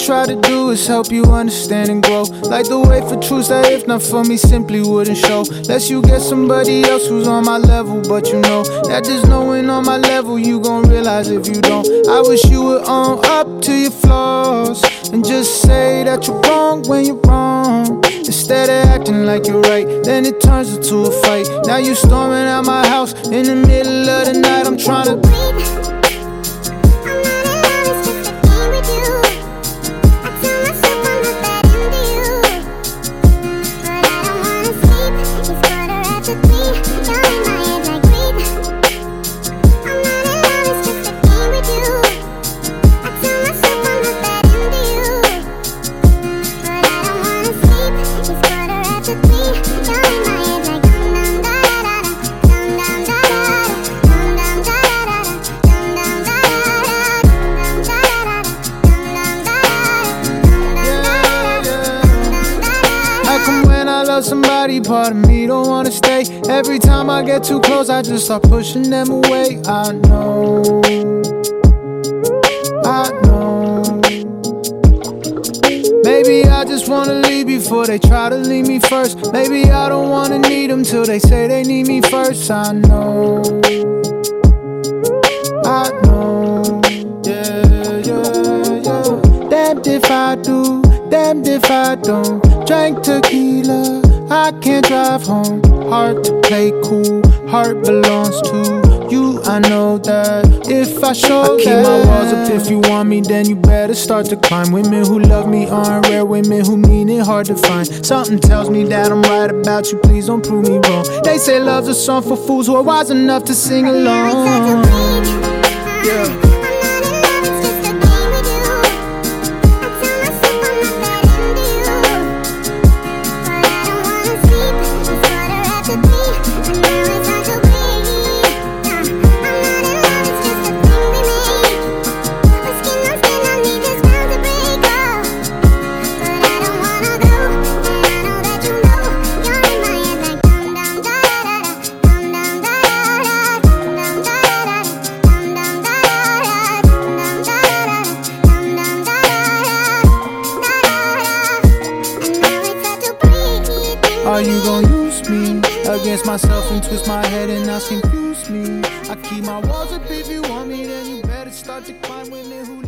try to do is help you understand and grow. Like the way for truths that if not for me simply wouldn't show. Lest you get somebody else who's on my level, but you know that just knowing on my level you gon' realize if you don't. I wish you would own up to your flaws and just say that you're wrong when you're wrong. Instead of acting like you're right, then it turns into a fight. Now you storming out my house in the middle of the night. I'm trying to somebody, part of me don't wanna stay. Every time I get too close, I just start pushing them away. I know. Maybe I just wanna leave before they try to leave me first. Maybe I don't wanna need them till they say they need me first. I know. Damned if I do, damned if I don't. Drank tequila, I can't drive home. Hard to play cool, heart belongs to you. I know that if I show I keep my walls up. If you want me, then you better start to climb. Women who love me aren't rare, women who mean it hard to find. Something tells me that I'm right about you, please don't prove me wrong. They say love's a song for fools who are wise enough to sing along. Yeah. Are you gon' use me against myself and twist my head and now confuse me? I keep my walls up. If you want me, then you better start to climb. Women who